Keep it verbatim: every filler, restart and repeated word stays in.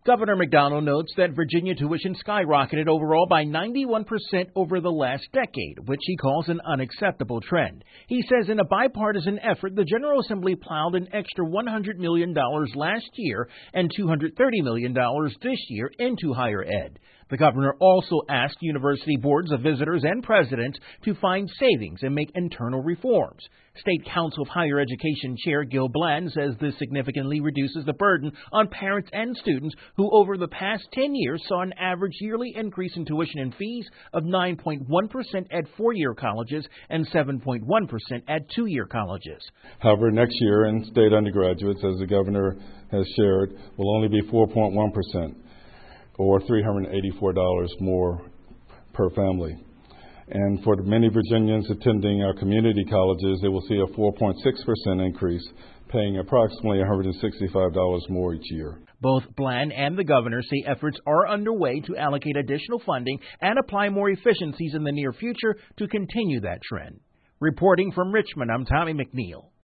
Governor McDonnell notes that Virginia tuition skyrocketed overall by ninety-one percent over the last decade, which he calls an unacceptable trend. He says in a bipartisan effort, the General Assembly plowed an extra one hundred million dollars last year and two hundred thirty million dollars this year into higher ed. The governor also asked university boards of visitors and presidents to find savings and make internal reforms. State Council of Higher Education Chair Gil Bland says this significantly reduces the burden on parents and students who over the past ten years saw an average yearly increase in tuition and fees of nine point one percent at four-year colleges and seven point one percent at two-year colleges. However, next year in state undergraduates, as the governor has shared, will only be four point one percent. or three hundred eighty-four dollars more per family. And for the many Virginians attending our community colleges, they will see a four point six percent increase, paying approximately one hundred sixty-five dollars more each year. Both Bland and the governor say efforts are underway to allocate additional funding and apply more efficiencies in the near future to continue that trend. Reporting from Richmond, I'm Tommy McNeil.